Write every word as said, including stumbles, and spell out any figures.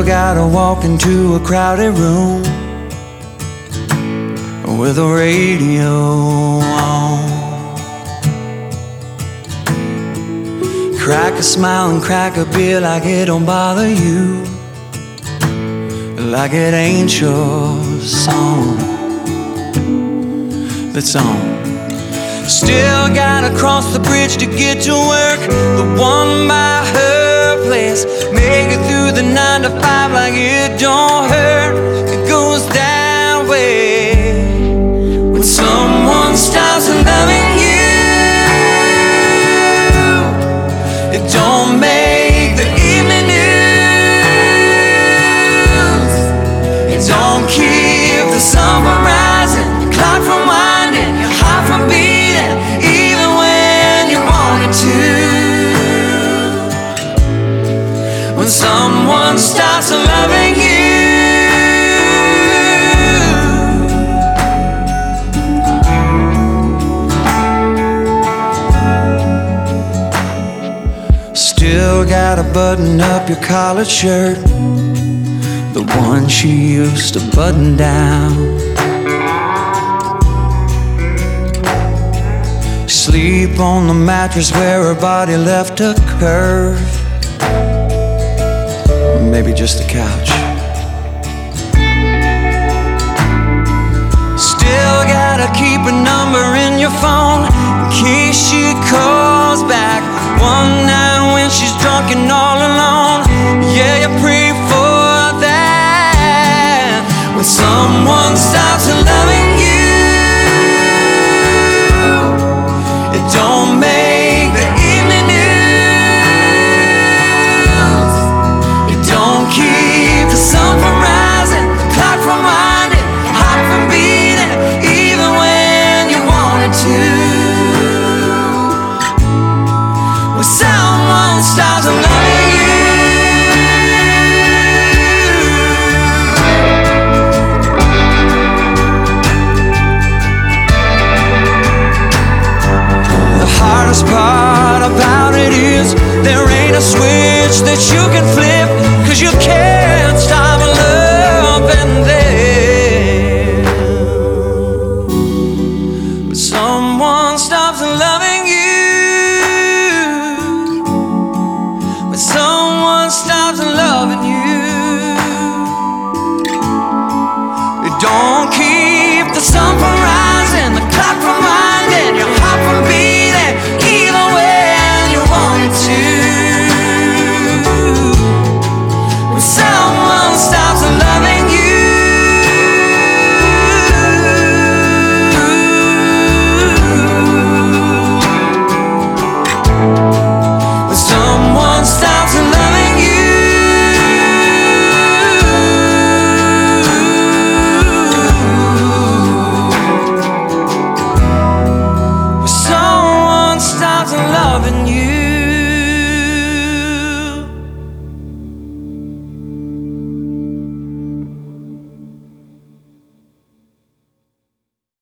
gotta walk into a crowded room with a radio on. Crack a smile and crack a beer like it don't bother you, like it ain't your song that's on. Still gotta cross the bridge to get to work, the one by her place. Make it through the nine to five like it don't hurt. It goes that way. When someone starts loving you, it don't make the evening news. It don't keep the sun from rising, the clock from winding, your heart from beating, even when you wanted to. When someone starts loving you, still gotta button up your collared shirt, the one she used to button down. Sleep on the mattress where her body left a curve, maybe just a couch. Still gotta keep a number in your phone in case she calls back one night when she's drunk and all alone. Yeah, you pray for that. When someone starts loving you, it don't make the evening news. It don't keep the sun from rising, the clock from winding, heart from beating, even when you wanted to. When someone starts loving you, the hardest part about it is there ain't a switch that you can flip, 'cause you can't stop loving them. But someone stops loving you, but someone stops loving you. It don't keep the sun from rising,